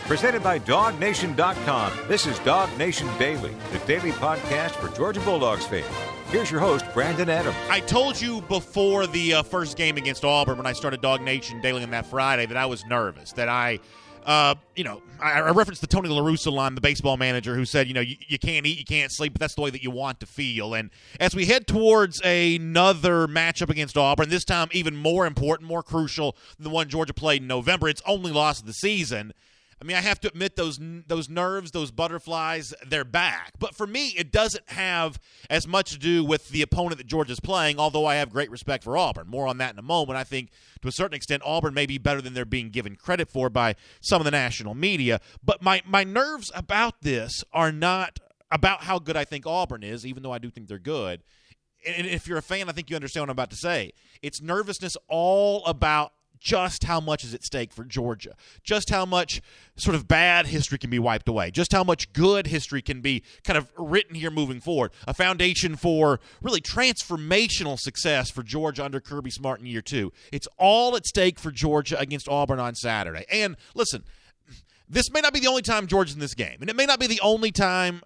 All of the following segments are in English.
Presented by DogNation.com. This is Dog Nation Daily, the daily podcast for Georgia Bulldogs fans. Here's your host, Brandon Adams. I told you before the first game against Auburn when I started Dog Nation Daily on that Friday that I was nervous, that I referenced the Tony La Russa line, the baseball manager, who said, you can't eat, you can't sleep, but that's the way that you want to feel. And as we head towards another matchup against Auburn, this time even more important, more crucial than the one Georgia played in November, its only loss of the season, I mean, I have to admit those nerves, those butterflies, they're back. But for me, it doesn't have as much to do with the opponent that Georgia's playing, although I have great respect for Auburn. More on that in a moment. I think, to a certain extent, Auburn may be better than they're being given credit for by some of the national media. But my nerves about this are not about how good I think Auburn is, even though I do think they're good. And if you're a fan, I think you understand what I'm about to say. It's nervousness all about just how much is at stake for Georgia, just how much sort of bad history can be wiped away, just how much good history can be kind of written here moving forward, a foundation for really transformational success for Georgia under Kirby Smart in year 2. It's all at stake for Georgia against Auburn on Saturday. And listen, this may not be the only time Georgia's in this game, and it may not be the only time,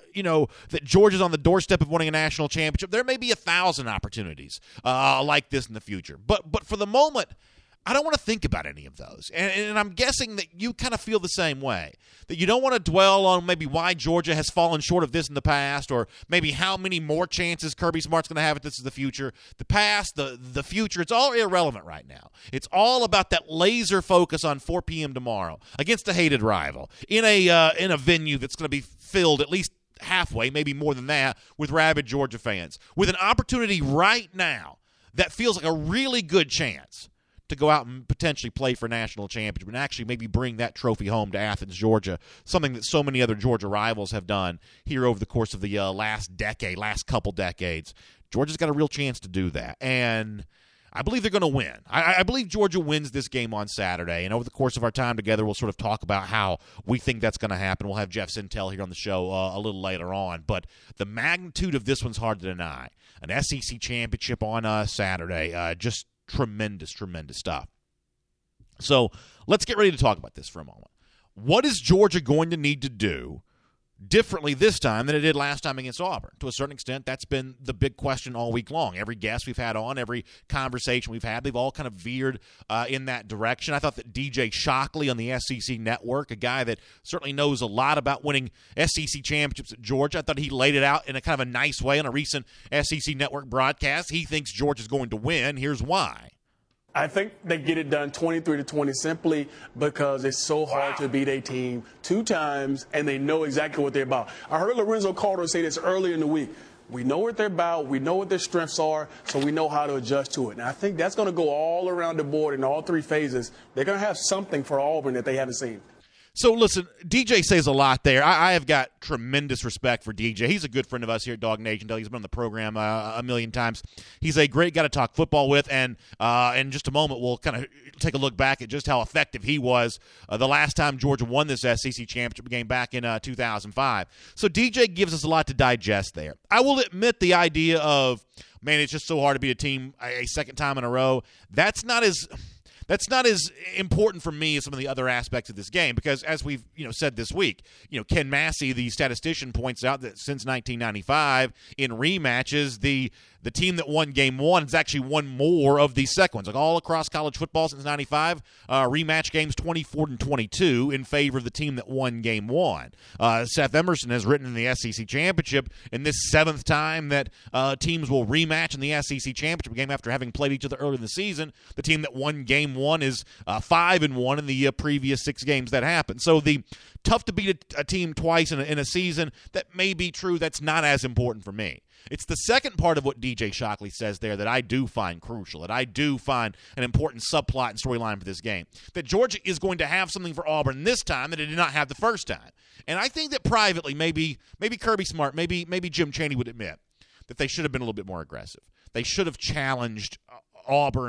that Georgia's on the doorstep of winning a national championship. There may be 1,000 opportunities like this in the future. But for the moment, I don't want to think about any of those. And I'm guessing that you kind of feel the same way, that you don't want to dwell on maybe why Georgia has fallen short of this in the past, or maybe how many more chances Kirby Smart's going to have if this is the future. The past, the future, it's all irrelevant right now. It's all about that laser focus on 4 p.m. tomorrow against a hated rival in a venue that's going to be filled at least halfway, maybe more than that, with rabid Georgia fans, with an opportunity right now that feels like a really good chance to go out and potentially play for national championship and actually maybe bring that trophy home to Athens, Georgia, something that so many other Georgia rivals have done here over the course of the last couple decades. Georgia's got a real chance to do that, and I believe they're going to win. I believe Georgia wins this game on Saturday, and over the course of our time together, we'll sort of talk about how we think that's going to happen. We'll have Jeff Sintel here on the show a little later on, but the magnitude of this one's hard to deny. An SEC championship on Saturday, just tremendous stuff. So let's get ready to talk about this for a moment. What is Georgia going to need to do differently this time than it did last time against Auburn? To a certain extent, that's been the big question all week long. Every guest we've had on, every conversation we've had, they've all kind of veered in that direction. I thought that DJ Shockley on the SEC Network, a guy that certainly knows a lot about winning SEC championships at Georgia, I thought he laid it out in a kind of a nice way on a recent SEC Network broadcast. He thinks Georgia's going to win. Here's why. I think they get it done 23-20 simply because it's so hard to beat a team 2 times, and they know exactly what they're about. I heard Lorenzo Calder say this earlier in the week. We know what they're about. We know what their strengths are, so we know how to adjust to it. And I think that's going to go all around the board in all 3 phases. They're going to have something for Auburn that they haven't seen. So, listen, DJ says a lot there. I have got tremendous respect for DJ. He's a good friend of us here at Dog Nation. He's been on the program a million times. He's a great guy to talk football with, and in just a moment we'll kind of take a look back at just how effective he was the last time Georgia won this SEC championship game back in 2005. So DJ gives us a lot to digest there. I will admit the idea of, man, it's just so hard to beat a team a second time in a row, that's not as important for me as some of the other aspects of this game, because as we've said this week, Ken Massey, the statistician, points out that since 1995 in rematches, the team that won game 1 has actually won more of these second ones. Like all across college football since 95, rematch games 24-22 in favor of the team that won game 1. Seth Emerson has written in the SEC Championship, in this 7th time that teams will rematch in the SEC Championship game after having played each other early in the season, the team that won game 1 is 5-1 in the previous 6 games that happened. So the tough to beat a team twice in a season, that may be true. That's not as important for me. It's the second part of what DJ Shockley says there that I do find crucial, that I do find an important subplot and storyline for this game, that Georgia is going to have something for Auburn this time that it did not have the first time. And I think that privately, maybe Kirby Smart, maybe Jim Chaney would admit that they should have been a little bit more aggressive. They should have challenged Auburn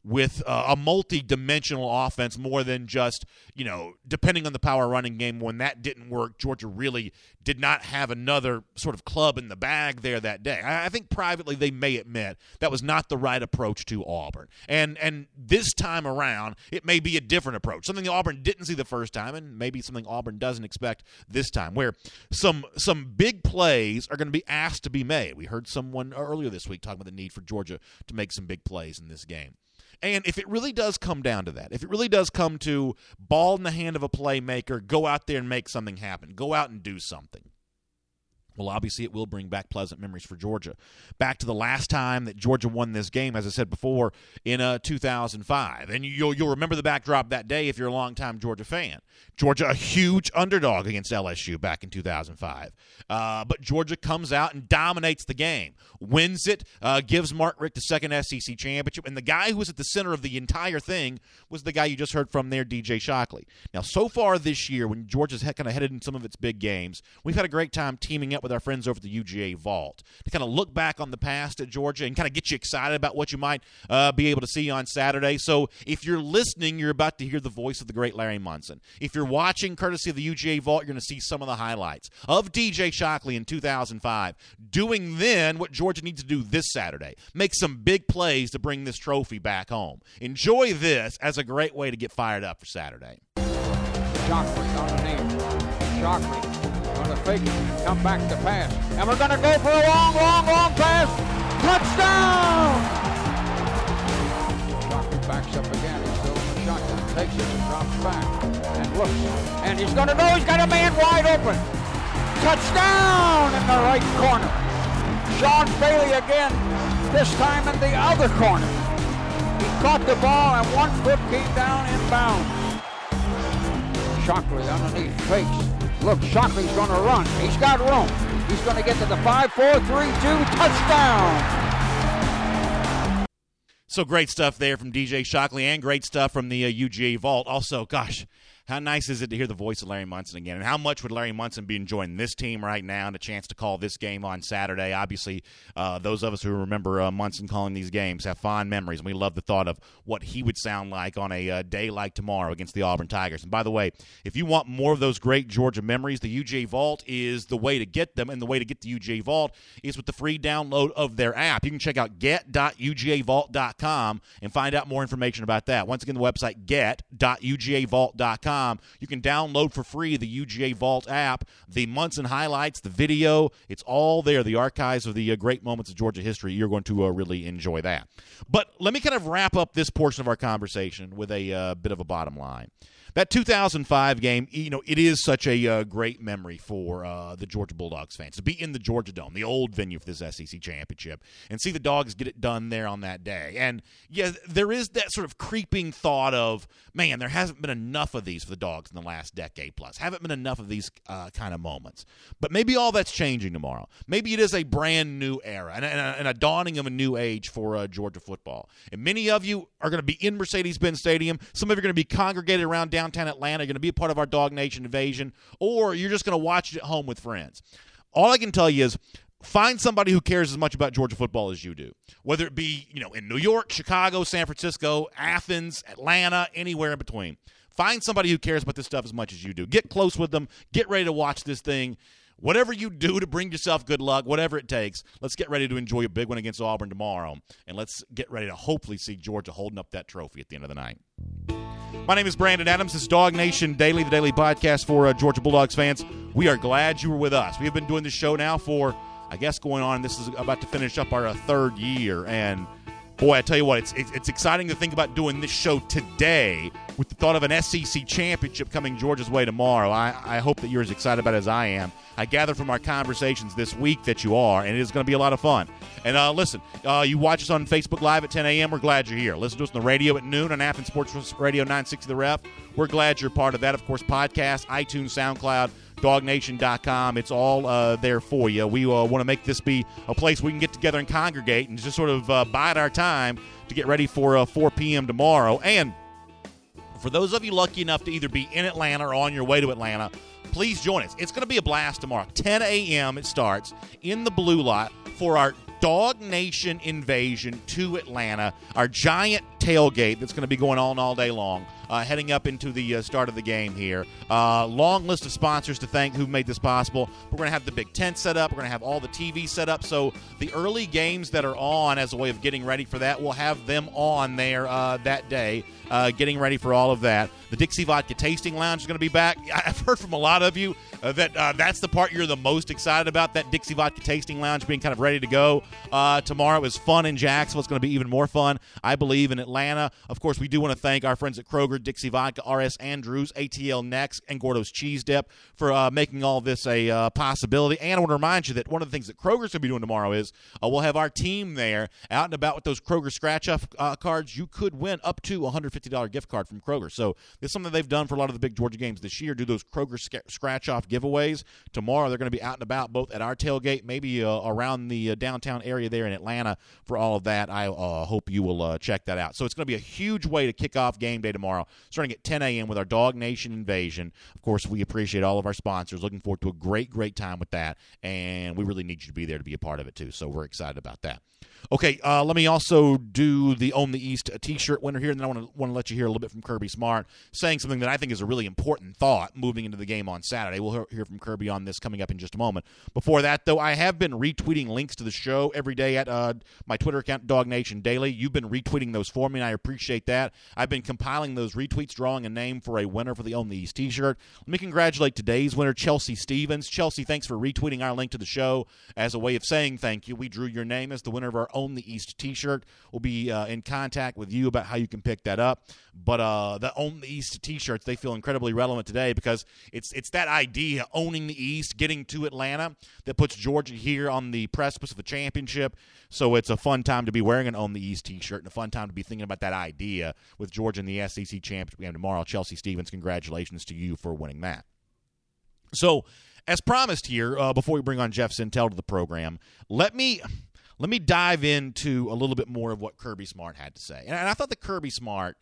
with a multi-dimensional offense more than just, depending on the power running game. When that didn't work, Georgia really did not have another sort of club in the bag there that day. I think privately they may admit that was not the right approach to Auburn. And this time around, it may be a different approach, something that Auburn didn't see the first time, and maybe something Auburn doesn't expect this time, where some big plays are going to be asked to be made. We heard someone earlier this week talking about the need for Georgia to make some big plays in this game. And if it really does come down to that, if it really does come to ball in the hand of a playmaker, go out there and make something happen, go out and do something, well, obviously it will bring back pleasant memories for Georgia. Back to the last time that Georgia won this game, as I said before, in 2005. And you'll remember the backdrop that day if you're a longtime Georgia fan. Georgia, a huge underdog against LSU back in 2005. But Georgia comes out and dominates the game, wins it, gives Mark Richt the second SEC championship. And the guy who was at the center of the entire thing was the guy you just heard from there, DJ Shockley. Now, so far this year, when Georgia's kind of headed in some of its big games, we've had a great time teaming up with our friends over at the UGA Vault to kind of look back on the past at Georgia and kind of get you excited about what you might be able to see on Saturday. So if you're listening, you're about to hear the voice of the great Larry Munson. If you're watching courtesy of the UGA Vault, you're going to see some of the highlights of DJ Shockley in 2005 doing then what Georgia needs to do this Saturday, make some big plays to bring this trophy back home. Enjoy this as a great way to get fired up for Saturday. Shockley underneath. Shockley going to fake it, come back to pass. And we're going to go for a long pass. Touchdown! Shockley backs up again. He's still in the shotgun. Takes it and drops back. And looks. And he's going to go. He's got a man wide open. Touchdown in the right corner. Sean Bailey again, this time in the other corner. He caught the ball and one foot came down inbounds. Shockley underneath, fakes. Look, Shockley's going to run. He's got room. He's going to get to the 5-4-3-2 touchdown. So great stuff there from DJ Shockley and great stuff from the UGA Vault. Also, gosh, how nice is it to hear the voice of Larry Munson again? And how much would Larry Munson be enjoying this team right now and a chance to call this game on Saturday? Obviously, those of us who remember Munson calling these games have fond memories, and we love the thought of what he would sound like on a day like tomorrow against the Auburn Tigers. And by the way, if you want more of those great Georgia memories, the UGA Vault is the way to get them, and the way to get the UGA Vault is with the free download of their app. You can check out get.ugavault.com and find out more information about that. Once again, the website get.ugavault.com. You can download for free the UGA Vault app, the Munson highlights, the video. It's all there, the archives of the great moments of Georgia history. You're going to really enjoy that. But let me kind of wrap up this portion of our conversation with a bit of a bottom line. That 2005 game, it is such a great memory for the Georgia Bulldogs fans to be in the Georgia Dome, the old venue for this SEC championship, and see the Dogs get it done there on that day. And, yeah, there is that sort of creeping thought of, man, there hasn't been enough of these for the Dogs in the last decade plus. Haven't been enough of these kind of moments. But maybe all that's changing tomorrow. Maybe it is a brand new era and a dawning of a new age for Georgia football. And many of you are going to be in Mercedes-Benz Stadium. Some of you are going to be congregated around downtown Atlanta. You're going to be a part of our Dog Nation invasion, or you're just going to watch it at home with friends. All I can tell you is find somebody who cares as much about Georgia football as you do, whether it be in New York, Chicago, San Francisco, Athens, Atlanta, anywhere in between. Find somebody who cares about this stuff as much as you do. Get close with them. Get ready to watch this thing. Whatever you do to bring yourself good luck, whatever it takes, let's get ready to enjoy a big one against Auburn tomorrow, and let's get ready to hopefully see Georgia holding up that trophy at the end of the night. My name is Brandon Adams. This is Dog Nation Daily, the daily podcast for Georgia Bulldogs fans. We are glad you were with us. We have been doing this show now for, I guess, this is about to finish up our third year, and boy, I tell you what, it's exciting to think about doing this show today with the thought of an SEC championship coming Georgia's way tomorrow. I hope that you're as excited about it as I am. I gather from our conversations this week that you are, and it is going to be a lot of fun. And listen, you watch us on Facebook Live at 10 a.m., we're glad you're here. Listen to us on the radio at noon on Athens Sports Radio 960 The Ref. We're glad you're part of that. Of course, podcast, iTunes, SoundCloud, DogNation.com. It's all there for you. We want to make this be a place we can get together and congregate and just sort of bide our time to get ready for 4 p.m. tomorrow. And for those of you lucky enough to either be in Atlanta or on your way to Atlanta, please join us. It's going to be a blast tomorrow. 10 a.m. it starts in the Blue Lot for our Dog Nation Invasion to Atlanta, our giant tailgate that's going to be going on all day long, heading up into the start of the game here. Long list of sponsors to thank who made this possible. We're going to have the big tent set up. We're going to have all the TV set up. So the early games that are on as a way of getting ready for that, we'll have them on there that day, getting ready for all of that. The Dixie Vodka Tasting Lounge is going to be back. I've heard from a lot of you that that's the part you're the most excited about, that Dixie Vodka Tasting Lounge being kind of ready to go. Tomorrow is fun in Jacksonville. It's going to be even more fun, I believe, in Atlanta. Of course, we do want to thank our friends at Kroger, Dixie Vodka, R.S. Andrews, ATL Next, and Gordo's Cheese Dip for making all this a possibility. And I want to remind you that one of the things that Kroger's going to be doing tomorrow is we'll have our team there out and about with those Kroger scratch-off cards. You could win up to a $150 gift card from Kroger. So it's something they've done for a lot of the big Georgia games this year, do those Kroger scratch-off giveaways. Tomorrow they're going to be out and about both at our tailgate, maybe around the downtown area there in Atlanta for all of that. I hope you will check that out. So it's going to be a huge way to kick off game day tomorrow, starting at 10 a.m. with our Dog Nation Invasion. Of course, we appreciate all of our sponsors. Looking forward to a great, great time with that, and we really need you to be there to be a part of it too, so we're excited about that. Okay, let me also do the Own the East T-shirt winner here, and then I want to let you hear a little bit from Kirby Smart saying something that I think is a really important thought moving into the game on Saturday. We'll hear from Kirby on this coming up in just a moment. Before that, though, I have been retweeting links to the show every day at my Twitter account, Dog Nation Daily. You've been retweeting those for me, and I appreciate that. I've been compiling those retweets, drawing a name for a winner for the Own the East T-shirt. Let me congratulate today's winner, Chelsea Stevens. Chelsea, thanks for retweeting our link to the show as a way of saying thank you. We drew your name as the winner of our Own the East T-shirt. We'll be in contact with you about how you can pick that up. But the Own the East T-shirts, they feel incredibly relevant today because it's that idea, owning the East, getting to Atlanta, that puts Georgia here on the precipice of a championship. So it's a fun time to be wearing an Own the East T-shirt and a fun time to be thinking about that idea with Georgia in the SEC championship game tomorrow. Chelsea Stevens, congratulations to you for winning that. So, as promised here, before we bring on Jeff Sintel to the program, let me dive into a little bit more of what Kirby Smart had to say. And I thought that Kirby Smart,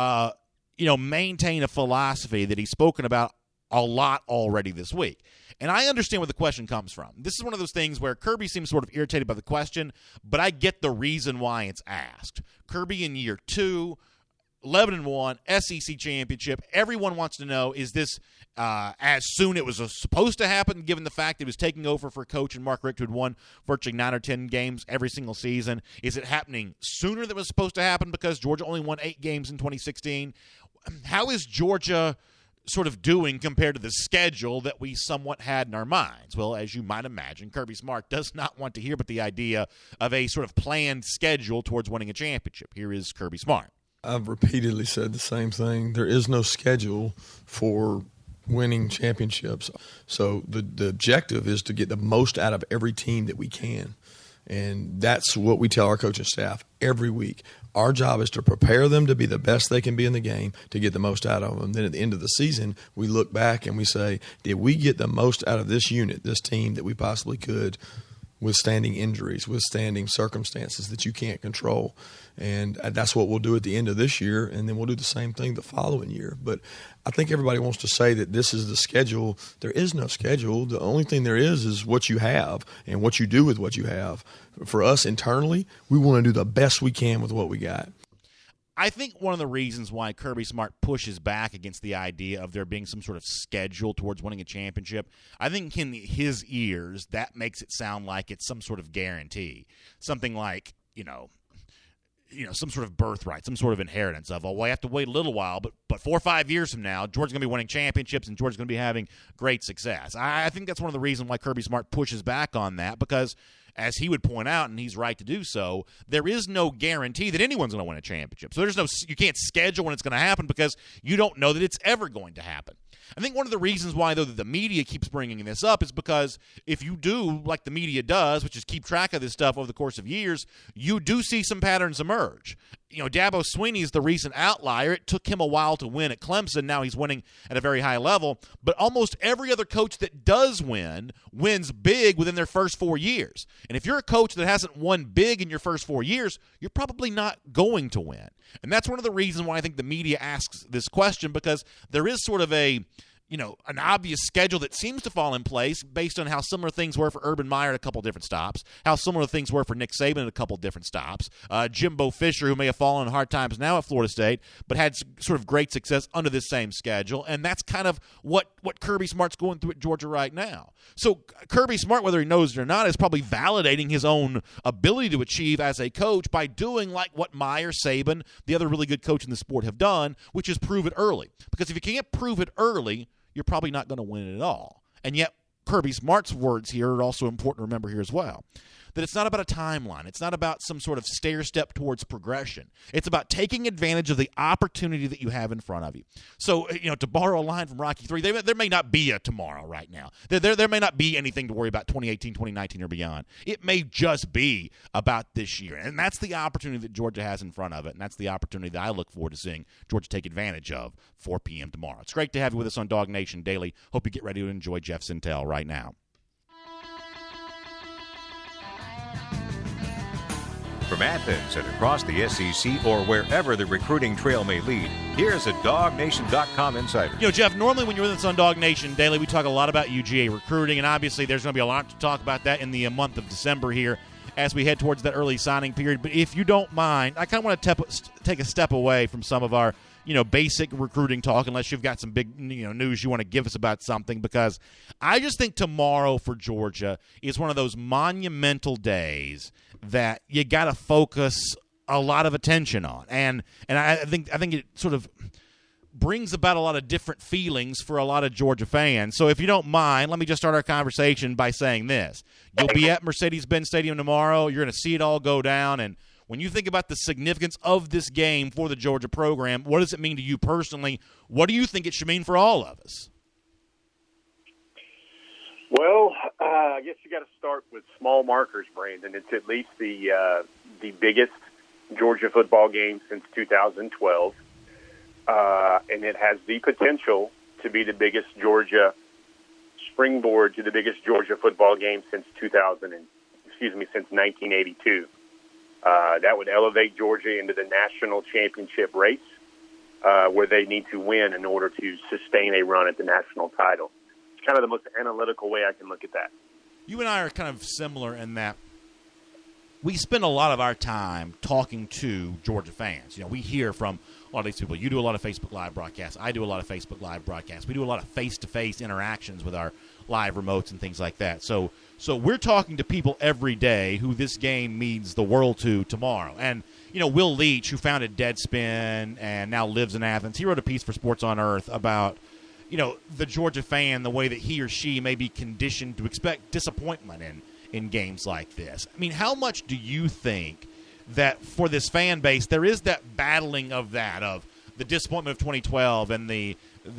maintained a philosophy that he's spoken about a lot already this week. And I understand where the question comes from. This is one of those things where Kirby seems sort of irritated by the question, but I get the reason why it's asked. Kirby in year 2, 11-1, SEC championship. Everyone wants to know, is this as soon it was supposed to happen, given the fact that he was taking over for coach and Mark Richt, who had won virtually 9 or 10 games every single season? Is it happening sooner than it was supposed to happen because Georgia only won 8 games in 2016? How is Georgia sort of doing compared to the schedule that we somewhat had in our minds? Well, as you might imagine, Kirby Smart does not want to hear about the idea of a sort of planned schedule towards winning a championship. Here is Kirby Smart. I've repeatedly said the same thing. There is no schedule for winning championships. So the objective is to get the most out of every team that we can. And that's what we tell our coaching staff every week. Our job is to prepare them to be the best they can be in the game to get the most out of them. Then at the end of the season, we look back and we say, did we get the most out of this unit, this team that we possibly could, withstanding injuries, withstanding circumstances that you can't control? And that's what we'll do at the end of this year, and then we'll do the same thing the following year. But I think everybody wants to say that this is the schedule. There is no schedule. The only thing there is what you have and what you do with what you have. For us internally, we want to do the best we can with what we got. I think one of the reasons why Kirby Smart pushes back against the idea of there being some sort of schedule towards winning a championship, I think in his ears that makes it sound like it's some sort of guarantee. Something like, some sort of birthright, some sort of inheritance of, we have to wait a little while, but 4 or 5 years from now, Georgia's going to be winning championships and Georgia's going to be having great success. I think that's one of the reasons why Kirby Smart pushes back on that, because as he would point out, and he's right to do so, there is no guarantee that anyone's going to win a championship. So you can't schedule when it's going to happen because you don't know that it's ever going to happen. I think one of the reasons why, though, that the media keeps bringing this up is because if you do, like the media does, which is keep track of this stuff over the course of years, you do see some patterns emerge. Dabo Swinney is the recent outlier. It took him a while to win at Clemson. Now he's winning at a very high level. But almost every other coach that does win wins big within their first 4 years. And if you're a coach that hasn't won big in your first 4 years, you're probably not going to win. And that's one of the reasons why I think the media asks this question, because there is sort of a an obvious schedule that seems to fall in place based on how similar things were for Urban Meyer at a couple different stops, how similar things were for Nick Saban at a couple different stops, Jimbo Fisher, who may have fallen on hard times now at Florida State, but had sort of great success under this same schedule, and that's kind of what Kirby Smart's going through at Georgia right now. So Kirby Smart, whether he knows it or not, is probably validating his own ability to achieve as a coach by doing like what Meyer, Saban, the other really good coach in the sport have done, which is prove it early. Because if you can't prove it early, you're probably not going to win it at all. And yet, Kirby Smart's words here are also important to remember here as well. That it's not about a timeline. It's not about some sort of stair step towards progression. It's about taking advantage of the opportunity that you have in front of you. So, to borrow a line from Rocky III, there may not be a tomorrow right now. There may not be anything to worry about 2018, 2019, or beyond. It may just be about this year. And that's the opportunity that Georgia has in front of it, and that's the opportunity that I look forward to seeing Georgia take advantage of 4 p.m. tomorrow. It's great to have you with us on Dog Nation Daily. Hope you get ready to enjoy Jeff Sintel right now. From Athens and across the SEC or wherever the recruiting trail may lead, here's a DogNation.com insider. Jeff, normally when you're with us on Dog Nation Daily, we talk a lot about UGA recruiting, and obviously there's going to be a lot to talk about that in the month of December here as we head towards that early signing period. But if you don't mind, I kind of want to take a step away from some of our basic recruiting talk, unless you've got some big, news you want to give us about something, because I just think tomorrow for Georgia is one of those monumental days that you got to focus a lot of attention on. And I think it sort of brings about a lot of different feelings for a lot of Georgia fans. So if you don't mind, let me just start our conversation by saying this. You'll be at Mercedes-Benz Stadium tomorrow. You're going to see it all go down, and when you think about the significance of this game for the Georgia program, what does it mean to you personally? What do you think it should mean for all of us? Well, I guess you got to start with small markers, Brandon. It's at least the biggest Georgia football game since 2012, and it has the potential to be the biggest Georgia springboard to the biggest Georgia football game since 1982. That would elevate Georgia into the national championship race, where they need to win in order to sustain a run at the national title. It's kind of the most analytical way I can look at that. You and I are kind of similar in that we spend a lot of our time talking to Georgia fans. We hear from a lot of these people. You do a lot of Facebook Live broadcasts. I do a lot of Facebook Live broadcasts. We do a lot of face-to-face interactions with our live remotes and things like that. So we're talking to people every day who this game means the world to tomorrow. And, Will Leach, who founded Deadspin and now lives in Athens, he wrote a piece for Sports on Earth about, the Georgia fan, the way that he or she may be conditioned to expect disappointment in games like this. I mean, how much do you think that for this fan base there is that battling of the disappointment of 2012 and the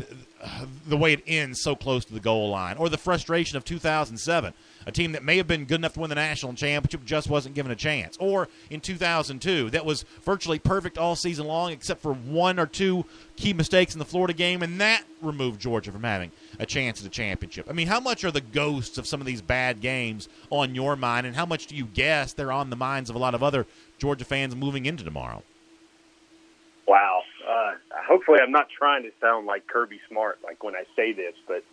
way it ends so close to the goal line, or the frustration of 2007, a team that may have been good enough to win the national championship just wasn't given a chance, or in 2002 that was virtually perfect all season long except for one or two key mistakes in the Florida game, and that removed Georgia from having a chance at a championship. I mean, how much are the ghosts of some of these bad games on your mind, and how much do you guess they're on the minds of a lot of other Georgia fans moving into tomorrow? Wow. Hopefully I'm not trying to sound like Kirby Smart, like when I say this, but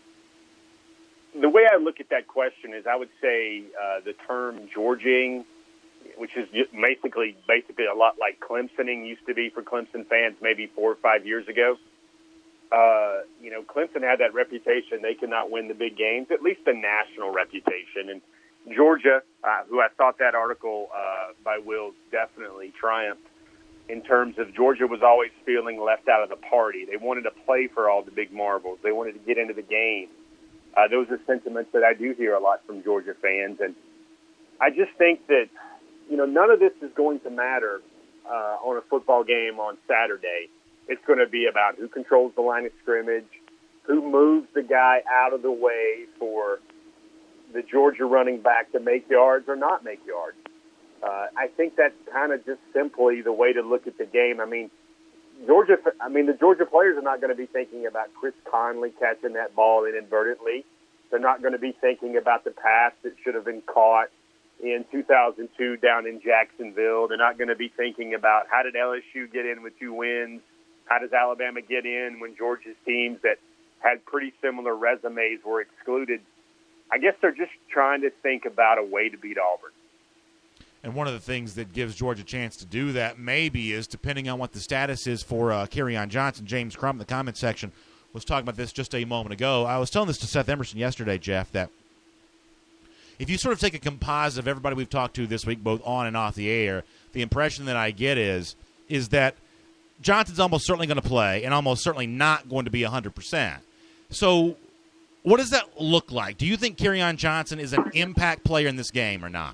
the way I look at that question is I would say the term Georging, which is basically a lot like Clemsoning used to be for Clemson fans maybe 4 or 5 years ago. Clemson had that reputation. They could not win the big games, at least the national reputation. And Georgia, who I thought that article by Will definitely triumphed, in terms of Georgia was always feeling left out of the party. They wanted to play for all the big marbles. They wanted to get into the game. Those are sentiments that I do hear a lot from Georgia fans. And I just think that, none of this is going to matter on a football game on Saturday. It's going to be about who controls the line of scrimmage, who moves the guy out of the way for the Georgia running back to make yards or not make yards. I think that's kind of just simply the way to look at the game. The Georgia players are not going to be thinking about Chris Conley catching that ball inadvertently. They're not going to be thinking about the pass that should have been caught in 2002 down in Jacksonville. They're not going to be thinking about how did LSU get in with 2 wins? How does Alabama get in when Georgia's teams that had pretty similar resumes, were excluded. I guess they're just trying to think about a way to beat Auburn. And one of the things that gives Georgia a chance to do that maybe is, depending on what the status is for Kerryon Johnson. James Crum in the comment section was talking about this just a moment ago. I was telling this to Seth Emerson yesterday, Jeff, that if you sort of take a composite of everybody we've talked to this week, both on and off the air, the impression that I get is that Johnson's almost certainly going to play and almost certainly not going to be 100%. So what does that look like? Do you think Kerryon Johnson is an impact player in this game or not?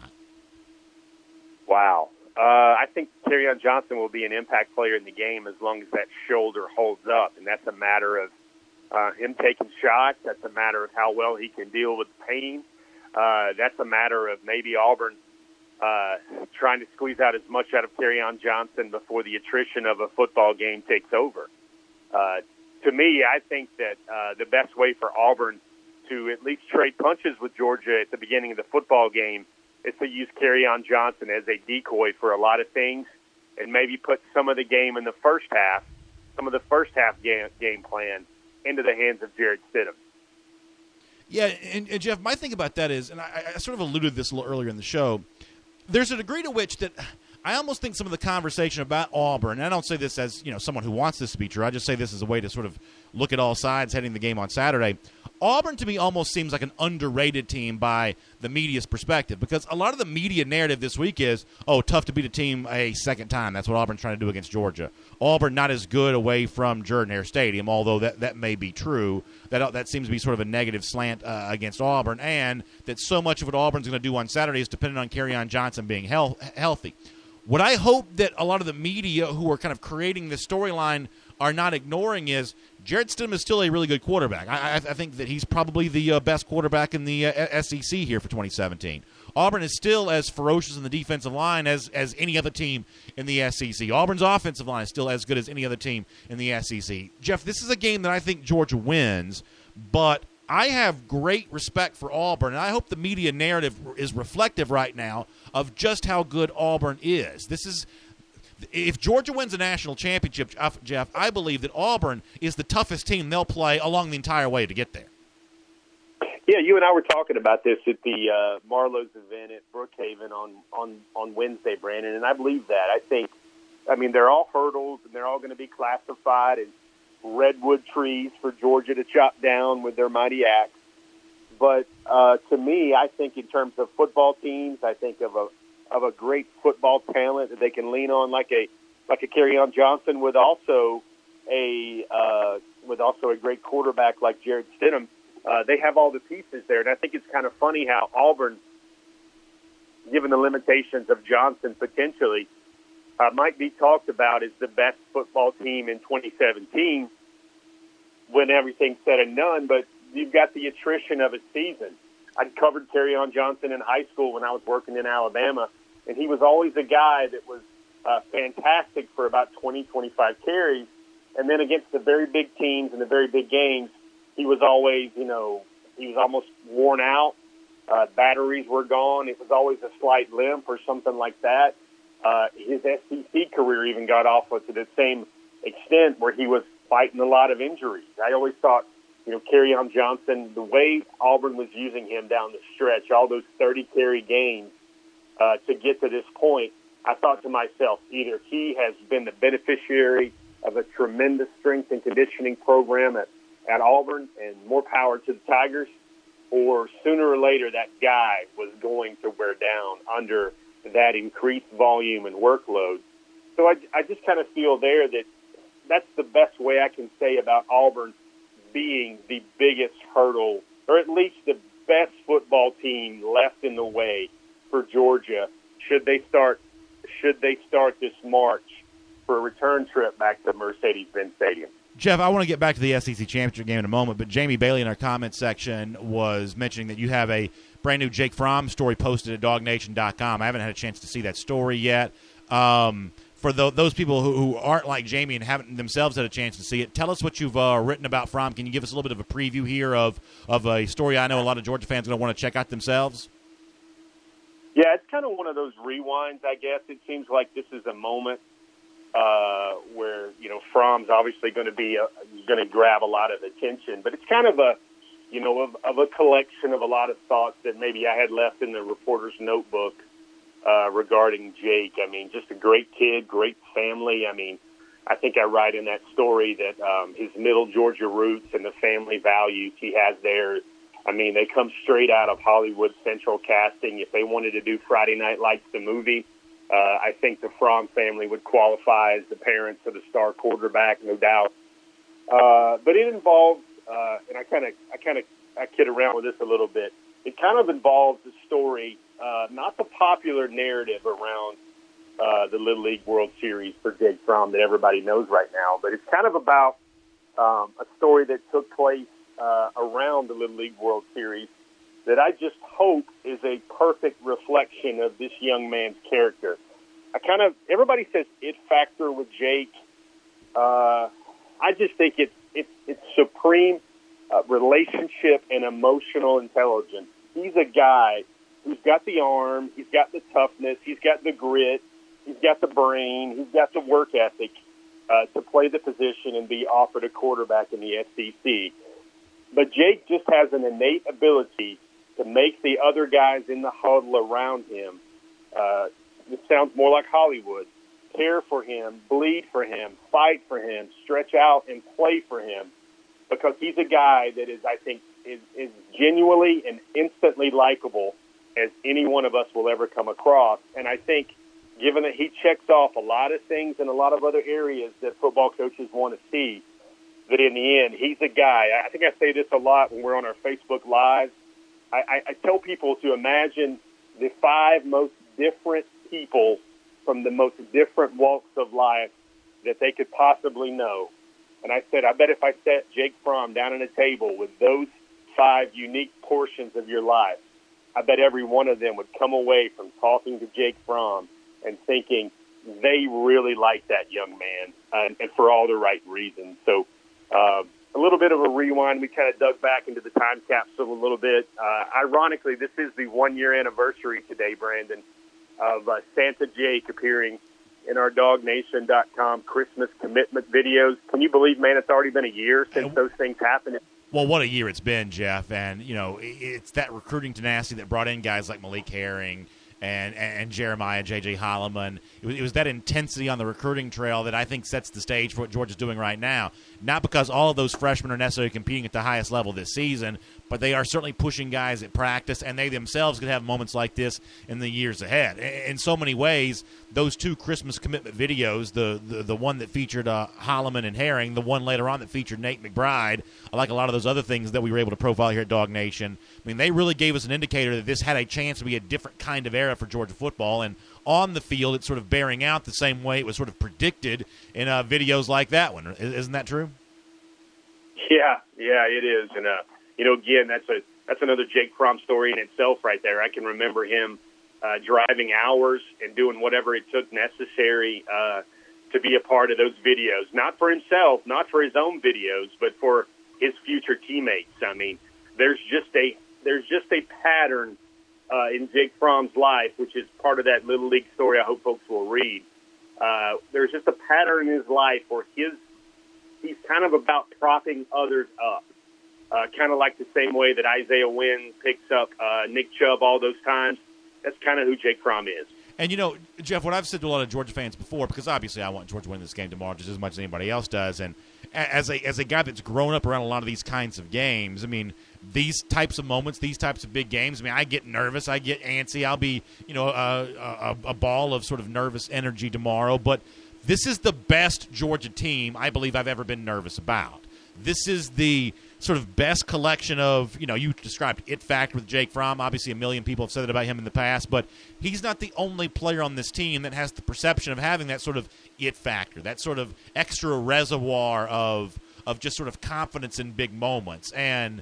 Wow. I think Kerryon Johnson will be an impact player in the game as long as that shoulder holds up, and that's a matter of him taking shots. That's a matter of how well he can deal with pain. That's a matter of maybe Auburn trying to squeeze out as much out of Kerryon Johnson before the attrition of a football game takes over. To me, I think that the best way for Auburn to at least trade punches with Georgia at the beginning of the football game is to use Kerryon Johnson as a decoy for a lot of things, and maybe put some of the game in the first half, some of the first half game plan into the hands of Jarrett Stidham. Yeah, and Jeff, my thing about that is, and I sort of alluded to this a little earlier in the show, there's a degree to which that I almost think some of the conversation about Auburn, and I don't say this as someone who wants this to be true, I just say this as a way to sort of look at all sides heading the game on Saturday. Auburn, to me, almost seems like an underrated team by the media's perspective, because a lot of the media narrative this week is, tough to beat a team a second time. That's what Auburn's trying to do against Georgia. Auburn not as good away from Jordan-Hare Stadium, although that may be true. That seems to be sort of a negative slant against Auburn, and that so much of what Auburn's going to do on Saturday is dependent on Kerryon Johnson being healthy. What I hope that a lot of the media who are kind of creating this storyline are not ignoring is Jarrett Stidham is still a really good quarterback. I think that he's probably the best quarterback in the SEC here for 2017. Auburn is still as ferocious in the defensive line as any other team in the SEC. Auburn's offensive line is still as good as any other team in the SEC. Jeff, this is a game that I think Georgia wins, but I have great respect for Auburn, and I hope the media narrative is reflective right now of just how good Auburn is. If Georgia wins a national championship, Jeff, I believe that Auburn is the toughest team they'll play along the entire way to get there. Yeah, you and I were talking about this at the Marlowe's event at Brookhaven on Wednesday, Brandon, and I believe that. They're all hurdles, and they're all going to be classified as redwood trees for Georgia to chop down with their mighty axe. But to me, I think in terms of football teams, I think of a great football talent that they can lean on, like a Kerryon Johnson, with also a great quarterback like Jarrett Stidham. They have all the pieces there, and I think it's kind of funny how Auburn, given the limitations of Johnson potentially, might be talked about as the best football team in 2017 when everything's said and done, but you've got the attrition of a season. I covered Kerryon Johnson in high school when I was working in Alabama, and he was always a guy that was fantastic for about 20, 25 carries, and then against the very big teams and the very big games, he was always, he was almost worn out. Batteries were gone. It was always a slight limp or something like that. His SEC career even got off to the same extent where he was fighting a lot of injuries. I always thought, Kerryon Johnson, the way Auburn was using him down the stretch, all those 30-carry games to get to this point, I thought to myself, either he has been the beneficiary of a tremendous strength and conditioning program at Auburn, and more power to the Tigers, or sooner or later that guy was going to wear down under that increased volume and workload. So I just kind of feel there that that's the best way I can say about Auburn being the biggest hurdle, or at least the best football team left in the way for Georgia should they start this march for a return trip back to Mercedes-Benz Stadium. Jeff, I want to get back to the SEC championship game in a moment, but Jamie Bailey in our comment section was mentioning that you have a brand new Jake Fromm story posted at DogNation.com. I haven't had a chance to see that story yet. For those people who aren't like Jamie and haven't themselves had a chance to see it, tell us what you've written about Fromm. Can you give us a little bit of a preview here of a story I know a lot of Georgia fans are going to want to check out themselves? Yeah, it's kind of one of those rewinds, I guess. It seems like this is a moment where Fromm's obviously going to be going to grab a lot of attention, but it's kind of a of a collection of a lot of thoughts that maybe I had left in the reporter's notebook regarding Jake. I mean, just a great kid, great family. I mean, I think I write in that story that his Middle Georgia roots and the family values he has there, I mean, they come straight out of Hollywood Central Casting. If they wanted to do Friday Night Lights, the movie, I think the Fromm family would qualify as the parents of the star quarterback, no doubt. But it involves, and I kid around with this a little bit. It kind of involves the story, not the popular narrative around the Little League World Series for Jake Fromm that everybody knows right now, but it's kind of about a story that took place around the Little League World Series that I just hope is a perfect reflection of this young man's character. Everybody says it factor with Jake. I just think it's supreme relationship and emotional intelligence. He's a guy who's got the arm, he's got the toughness, he's got the grit, he's got the brain, he's got the work ethic to play the position and be offered a quarterback in the SEC. But Jake just has an innate ability to make the other guys in the huddle around him, it sounds more like Hollywood, care for him, bleed for him, fight for him, stretch out and play for him, because he's a guy that is, I think, is genuinely and instantly likable as any one of us will ever come across. And I think, given that he checks off a lot of things in a lot of other areas that football coaches want to see, that in the end, he's a guy. I think I say this a lot when we're on our Facebook Live. I tell people to imagine the 5 most different people from the most different walks of life that they could possibly know. And I said, I bet if I set Jake Fromm down at a table with those 5 unique portions of your life, I bet every one of them would come away from talking to Jake Fromm and thinking they really like that young man, and for all the right reasons. So a little bit of a rewind. We kind of dug back into the time capsule a little bit. Ironically, this is the 1-year anniversary today, Brandon, of Santa Jake appearing in our DogNation.com Christmas commitment videos. Can you believe, man, it's already been a year since those things happened? Well, what a year it's been, Jeff. And, it's that recruiting tenacity that brought in guys like Malik Herring and Jeremiah, J.J. Holloman. It was that intensity on the recruiting trail that I think sets the stage for what Georgia's doing right now. Not because all of those freshmen are necessarily competing at the highest level this season, but they are certainly pushing guys at practice, and they themselves could have moments like this in the years ahead. In so many ways, those 2 Christmas commitment videos, the one that featured Holloman and Herring, the one later on that featured Nate McBride, like a lot of those other things that we were able to profile here at Dog Nation, I mean, they really gave us an indicator that this had a chance to be a different kind of era for Georgia football, and on the field it's sort of bearing out the same way it was sort of predicted in videos like that one. Isn't that true? Yeah, it is. And, again, that's another Jake Fromm story in itself right there. I can remember him driving hours and doing whatever it took necessary to be a part of those videos, not for himself, not for his own videos, but for his future teammates. I mean, there's just a pattern in Jake Fromm's life, which is part of that Little League story I hope folks will read. There's just a pattern in his life where he's kind of about propping others up, kind of like the same way that Isaiah Wynn picks up Nick Chubb all those times. That's kind of who Jake Fromm is. And, Jeff, what I've said to a lot of Georgia fans before, because obviously I want Georgia to win this game tomorrow just as much as anybody else does, and as a guy that's grown up around a lot of these kinds of games, I mean, these types of moments, these types of big games, I mean, I get nervous, I get antsy, I'll be, a ball of sort of nervous energy tomorrow, but this is the best Georgia team I believe I've ever been nervous about. This is the sort of best collection of, you described it factor with Jake Fromm. Obviously, a million people have said it about him in the past, but he's not the only player on this team that has the perception of having that sort of it factor, that sort of extra reservoir of just sort of confidence in big moments. And,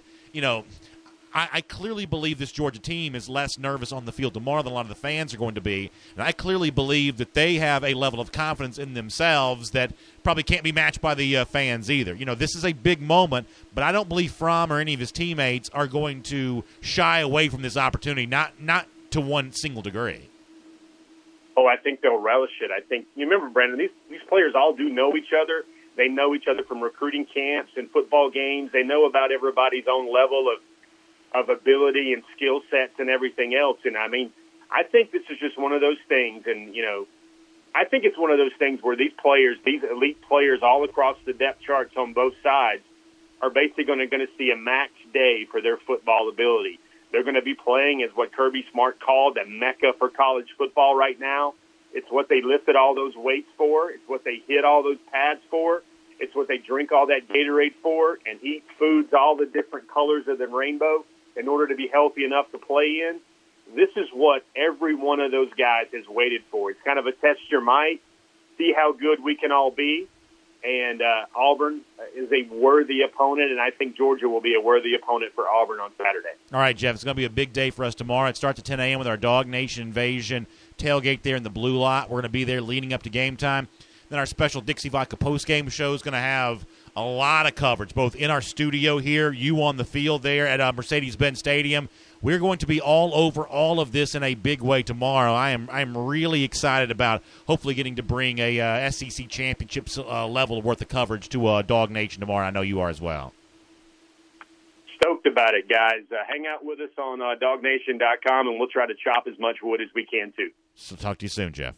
I clearly believe this Georgia team is less nervous on the field tomorrow than a lot of the fans are going to be. And I clearly believe that they have a level of confidence in themselves that probably can't be matched by the fans either. This is a big moment, but I don't believe Fromm or any of his teammates are going to shy away from this opportunity, not to one single degree. Oh, I think they'll relish it. I think you remember, Brandon, these players all do know each other. They know each other from recruiting camps and football games. They know about everybody's own level of ability and skill sets and everything else. And, I mean, I think this is just one of those things. And, I think it's one of those things where these players, these elite players all across the depth charts on both sides, are basically going to see a max day for their football ability. They're going to be playing as what Kirby Smart called a mecca for college football right now. It's what they lifted all those weights for. It's what they hit all those pads for. It's what they drink all that Gatorade for and eat foods all the different colors of the rainbow in order to be healthy enough to play in. This is what every one of those guys has waited for. It's kind of a test your might, see how good we can all be. And Auburn is a worthy opponent, and I think Georgia will be a worthy opponent for Auburn on Saturday. All right, Jeff, it's going to be a big day for us tomorrow. It starts at 10 a.m. with our Dog Nation Invasion tailgate there in the Blue Lot. We're going to be there leading up to game time. Then our special Dixie Vodka postgame show is going to have a lot of coverage, both in our studio here, you on the field there at Mercedes-Benz Stadium. We're going to be all over all of this in a big way tomorrow. I'm really excited about hopefully getting to bring a SEC championship level worth of coverage to Dog Nation tomorrow. I know you are as well. Stoked about it, guys. Hang out with us on dognation.com, and we'll try to chop as much wood as we can, too. So talk to you soon, Jeff.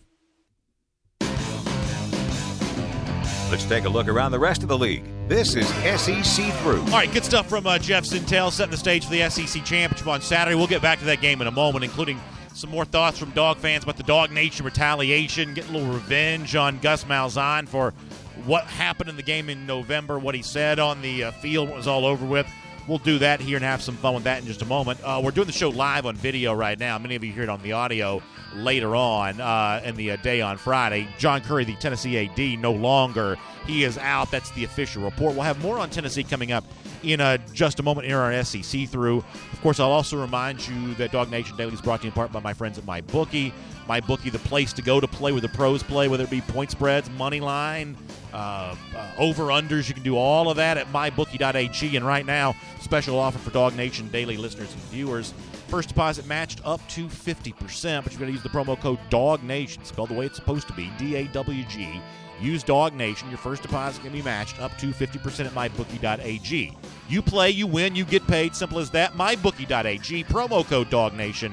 Let's take a look around the rest of the league. This is SEC Through. All right, good stuff from Jeff Sintel, setting the stage for the SEC Championship on Saturday. We'll get back to that game in a moment, including some more thoughts from Dog fans about the Dog Nation retaliation, getting a little revenge on Gus Malzahn for what happened in the game in November, what he said on the field, what was all over with. We'll do that here and have some fun with that in just a moment. We're doing the show live on video right now. Many of you hear it on the audio later on in the day on Friday. John Curry, the Tennessee AD, no longer. He is out. That's the official report. We'll have more on Tennessee coming up in just a moment in our SEC Through. Of course, I'll also remind you that Dog Nation Daily is brought to you in part by my friends at MyBookie. MyBookie, the place to go to play where the pros play, whether it be point spreads, money line, over-unders. You can do all of that at mybookie.ag. And right now, special offer for Dog Nation Daily listeners and viewers. First deposit matched up to 50%, but you've got to use the promo code DOGNATION, spelled the way it's supposed to be, D-A-W-G. Use Dog Nation. Your first deposit can be matched up to 50% at mybookie.ag. You play, you win, you get paid. Simple as that. Mybookie.ag, promo code DOGNATION.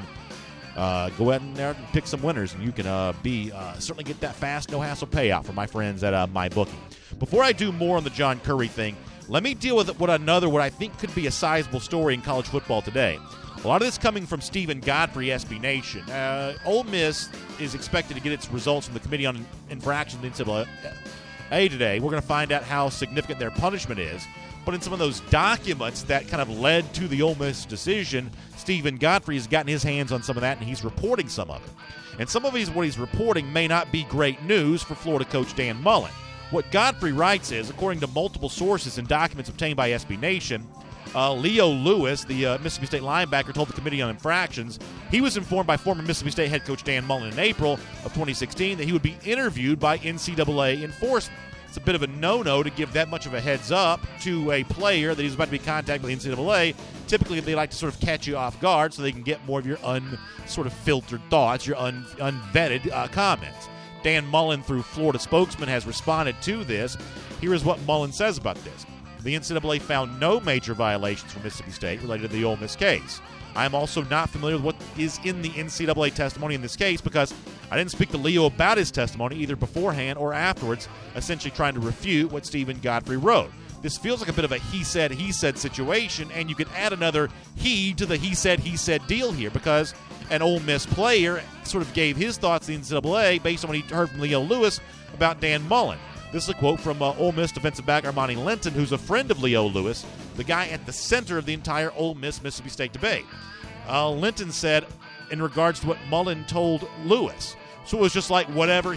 Go ahead and there and pick some winners, and you can certainly get that fast, no-hassle payout from my friends at MyBookie. Before I do more on the John Curry thing, let me deal with what I think could be a sizable story in college football today. A lot of this coming from Stephen Godfrey, SB Nation. Ole Miss is expected to get its results from the Committee on Infractions in the NCAA today. We're going to find out how significant their punishment is. But in some of those documents that kind of led to the Ole Miss decision, Stephen Godfrey has gotten his hands on some of that, and he's reporting some of it. And some of what he's reporting may not be great news for Florida coach Dan Mullen. What Godfrey writes is, according to multiple sources and documents obtained by SB Nation, Leo Lewis, the Mississippi State linebacker, told the Committee on Infractions he was informed by former Mississippi State head coach Dan Mullen in April of 2016 that he would be interviewed by NCAA enforcement. It's a bit of a no-no to give that much of a heads up to a player that he's about to be contacted by the NCAA. Typically, they like to sort of catch you off guard so they can get more of your filtered thoughts, your unvetted comments. Dan Mullen, through Florida spokesman, has responded to this. Here is what Mullen says about this. The NCAA found no major violations from Mississippi State related to the Ole Miss case. I am also not familiar with what is in the NCAA testimony in this case because I didn't speak to Leo about his testimony either beforehand or afterwards, essentially trying to refute what Stephen Godfrey wrote. This feels like a bit of a he said situation, and you could add another he to the he said deal here because an Ole Miss player sort of gave his thoughts to the NCAA based on what he heard from Leo Lewis about Dan Mullen. This is a quote from Ole Miss defensive back Armani Linton, who's a friend of Leo Lewis, the guy at the center of the entire Ole Miss-Mississippi State debate. Linton said in regards to what Mullen told Lewis. So it was just like whatever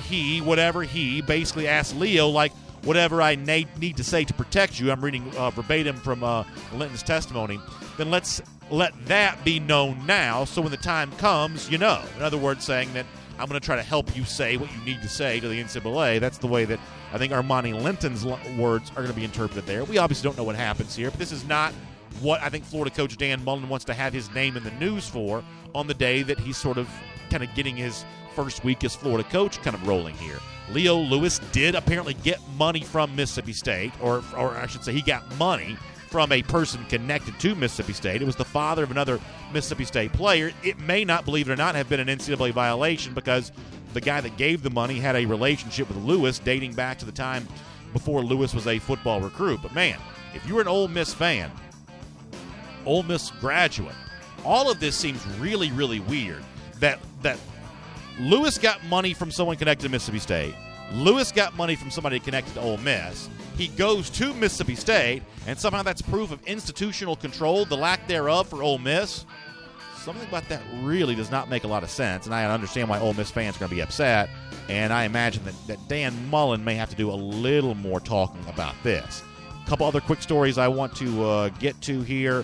he basically asked Leo, like whatever I need to say to protect you. I'm reading verbatim from Linton's testimony. Then let's let that be known now so when the time comes, you know. In other words, saying that I'm going to try to help you say what you need to say to the NCAA. That's the way that I think Armani Linton's words are going to be interpreted there. We obviously don't know what happens here, but this is not what I think Florida coach Dan Mullen wants to have his name in the news for on the day that he's sort of kind of getting his first week as Florida coach kind of rolling here. Leo Lewis did apparently get money from Mississippi State, or I should say he got money from a person connected to Mississippi State. It was the father of another Mississippi State player. It may not, believe it or not, have been an NCAA violation because the guy that gave the money had a relationship with Lewis dating back to the time before Lewis was a football recruit. But, man, if you're an Ole Miss fan, Ole Miss graduate, all of this seems really, really weird. That Lewis got money from someone connected to Mississippi State. Lewis got money from somebody connected to Ole Miss. He goes to Mississippi State, and somehow that's proof of institutional control, the lack thereof for Ole Miss. Something about that really does not make a lot of sense, and I understand why Ole Miss fans are going to be upset, and I imagine that Dan Mullen may have to do a little more talking about this. A couple other quick stories I want to get to here.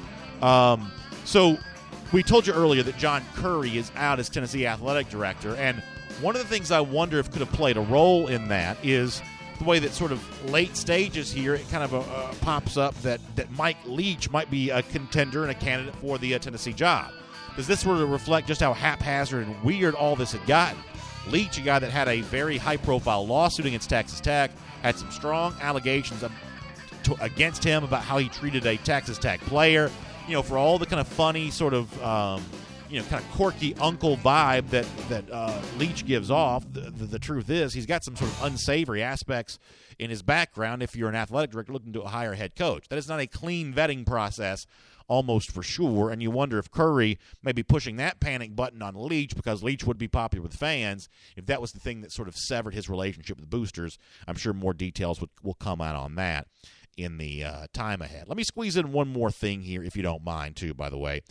So we told you earlier that John Currie is out as Tennessee athletic director, and one of the things I wonder if could have played a role in that is the way that sort of late stages here, it kind of pops up that Mike Leach might be a contender and a candidate for the Tennessee job. Does this sort of reflect just how haphazard and weird all this had gotten? Leach, a guy that had a very high-profile lawsuit against Texas Tech, had some strong allegations against him about how he treated a Texas Tech player. You know, for all the kind of funny sort of, kind of quirky uncle vibe that Leach gives off, the truth is he's got some sort of unsavory aspects in his background if you're an athletic director looking to hire a head coach. That is not a clean vetting process, almost for sure, and you wonder if Currie may be pushing that panic button on Leach because Leach would be popular with fans if that was the thing that sort of severed his relationship with the boosters. I'm sure more details will come out on that in the time ahead. Let me squeeze in one more thing here, if you don't mind, too, by the way.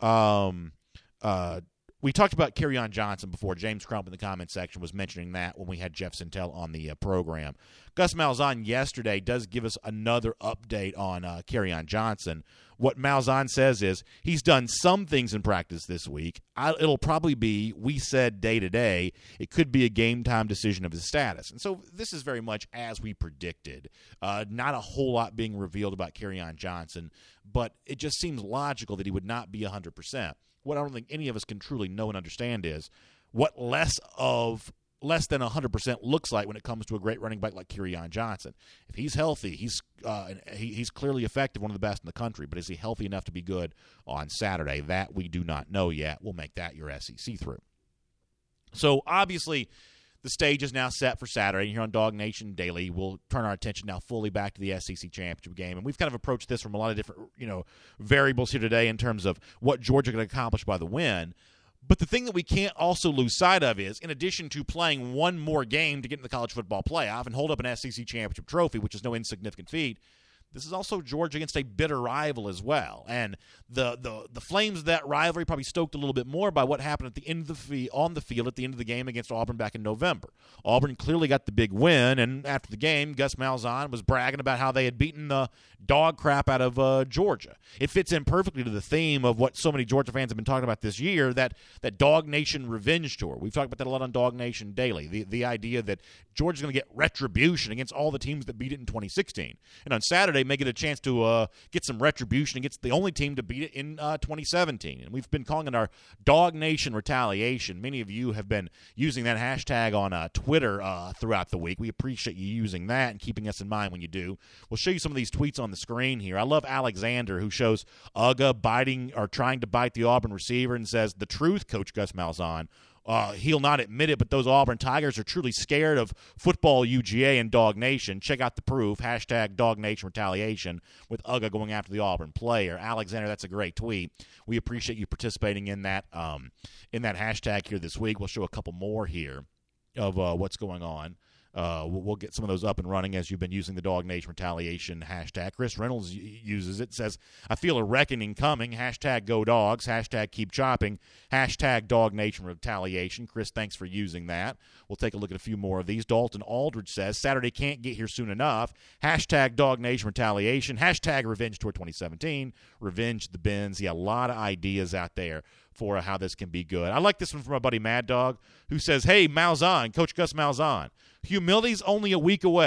We talked about Kerryon Johnson before. James Crump in the comment section was mentioning that when we had Jeff Sintel on the program. Gus Malzahn yesterday does give us another update on Kerryon Johnson. What Malzahn says is he's done some things in practice this week. It'll probably be, we said day to day, it could be a game-time decision of his status. And so this is very much as we predicted. Not a whole lot being revealed about Kerryon Johnson, but it just seems logical that he would not be 100%. What I don't think any of us can truly know and understand is what less than 100% looks like when it comes to a great running back like Kerryon Johnson. If he's healthy, he's clearly effective, one of the best in the country, but is he healthy enough to be good on Saturday? That we do not know yet. We'll make that your SEC through. So obviously the stage is now set for Saturday. Here on Dog Nation Daily, we'll turn our attention now fully back to the SEC championship game. And we've kind of approached this from a lot of different, variables here today in terms of what Georgia can accomplish by the win. But the thing that we can't also lose sight of is, in addition to playing one more game to get in the college football playoff and hold up an SEC championship trophy, which is no insignificant feat, this is also Georgia against a bitter rival as well. And the flames of that rivalry probably stoked a little bit more by what happened at the end of on the field at the end of the game against Auburn back in November. Auburn clearly got the big win, and after the game, Gus Malzahn was bragging about how they had beaten the dog crap out of Georgia. It fits in perfectly to the theme of what so many Georgia fans have been talking about this year, that Dog Nation revenge tour. We've talked about that a lot on Dog Nation Daily, the idea that Georgia's going to get retribution against all the teams that beat it in 2016. And on Saturday, may get a chance to get some retribution against the only team to beat it in 2017. And we've been calling it our Dog Nation retaliation. Many of you have been using that hashtag on Twitter throughout the week. We appreciate you using that and keeping us in mind when you do. We'll show you some of these tweets on the screen here. I love Alexander, who shows Uga biting or trying to bite the Auburn receiver and says, "The truth, Coach Gus Malzahn. He'll not admit it, but those Auburn Tigers are truly scared of football UGA and Dog Nation. Check out the proof. Hashtag Dog Nation retaliation with Uga going after the Auburn player." Alexander, that's a great tweet. We appreciate you participating in that hashtag here this week. We'll show a couple more here of what's going on. We'll get some of those up and running as you've been using the Dog Nation retaliation hashtag. Chris Reynolds uses it, says, "I feel a reckoning coming. Hashtag go dogs. Hashtag keep chopping. Hashtag Dog Nation retaliation." Chris, thanks for using that. We'll take a look at a few more of these. Dalton Aldridge says, "Saturday can't get here soon enough. Hashtag Dog Nation retaliation. Hashtag revenge tour 2017. Revenge the Bins." Yeah, a lot of ideas out there for how this can be good. I like this one from my buddy Mad Dog, who says, "Hey, Malzahn, Coach Gus Malzahn, humility's only a week away.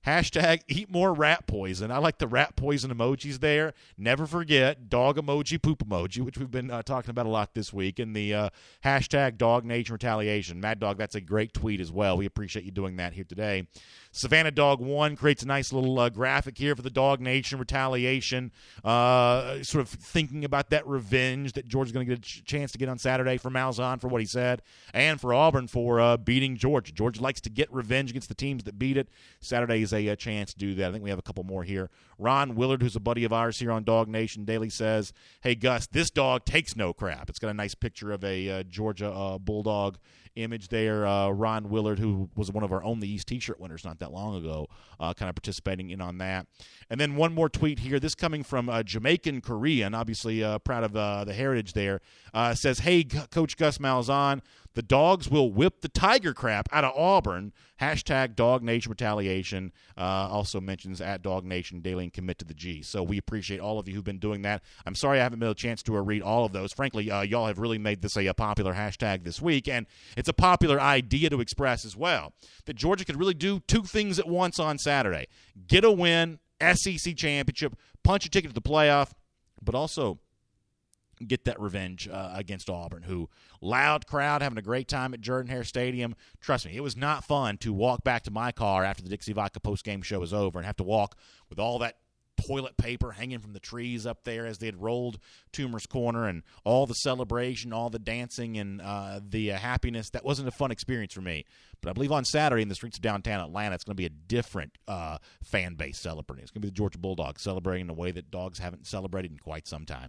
Hashtag eat more rat poison. I like the rat poison emojis there. Never forget dog emoji, poop emoji, which we've been talking about a lot this week, and the hashtag dog nation retaliation. Mad Dog, that's a great tweet as well. We appreciate you doing that here today. Savannah Dog 1 creates a nice little graphic here for the Dog Nation retaliation, sort of thinking about that revenge that Georgia's going to get a chance to get on Saturday for Malzahn for what he said, and for Auburn for beating Georgia. Georgia likes to get revenge against the teams that beat it. Saturday is a chance to do that. I think we have a couple more here. Ron Willard, who's a buddy of ours here on Dog Nation Daily, says, hey, Gus, this dog takes no crap. It's got a nice picture of a Georgia Bulldog image there. Ron Willard, who was one of our Own the East t-shirt winners not that long ago, kind of participating in on that. And then one more tweet here, this coming from Jamaican Korean, obviously proud of the heritage there, says, hey, Coach Gus Malzahn, the dogs will whip the tiger crap out of Auburn. Hashtag Dog Nation retaliation. Also mentions at Dog Nation Daily and commit to the G. So we appreciate all of you who've been doing that. I'm sorry I haven't been able a chance to read all of those. Frankly, y'all have really made this a popular hashtag this week, and it's a popular idea to express as well, that Georgia could really do two things at once on Saturday. Get a win, SEC championship, punch a ticket to the playoff, but also get that revenge against Auburn, who loud crowd having a great time at Jordan-Hare Stadium. Trust me, it was not fun to walk back to my car after the Dixie Vodka postgame show was over and have to walk with all that toilet paper hanging from the trees up there as they had rolled Toomer's Corner, and all the celebration, all the dancing, and the happiness. That wasn't a fun experience for me. But I believe on Saturday in the streets of downtown Atlanta, it's going to be a different fan base celebrating. It's going to be the Georgia Bulldogs celebrating in a way that dogs haven't celebrated in quite some time.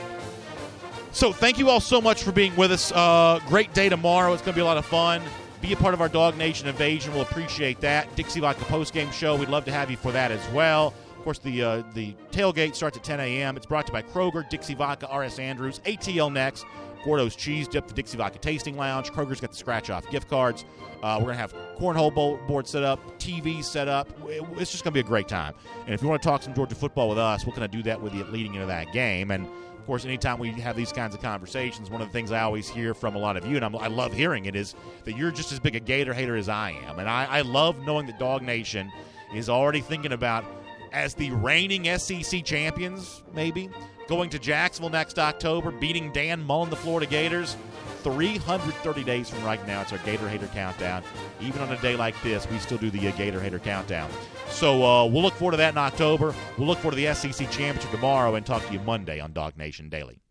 So thank you all so much for being with us. Great day tomorrow. It's going to be a lot of fun. Be a part of our Dog Nation invasion. We'll appreciate that. Dixie Vodka postgame show. We'd love to have you for that as well. Of course, the tailgate starts at 10 a.m. It's brought to you by Kroger, Dixie Vodka, R.S. Andrews, ATL Next, Gordo's Cheese Dip, the Dixie Vodka Tasting Lounge. Kroger's got the scratch-off gift cards. We're going to have cornhole board set up, TVs set up. It's just going to be a great time. And if you want to talk some Georgia football with us, we'll kind of do that with you leading into that game. And of course, anytime we have these kinds of conversations, one of the things I always hear from a lot of you, and I love hearing it, is that you're just as big a Gator hater as I am. And I love knowing that Dog Nation is already thinking about, as the reigning SEC champions, maybe, going to Jacksonville next October, beating Dan Mullen, the Florida Gators. 330 days from right now, it's our Gator Hater Countdown. Even on a day like this, we still do the Gator Hater Countdown. So we'll look forward to that in October. We'll look forward to the SEC Championship tomorrow and talk to you Monday on Dog Nation Daily.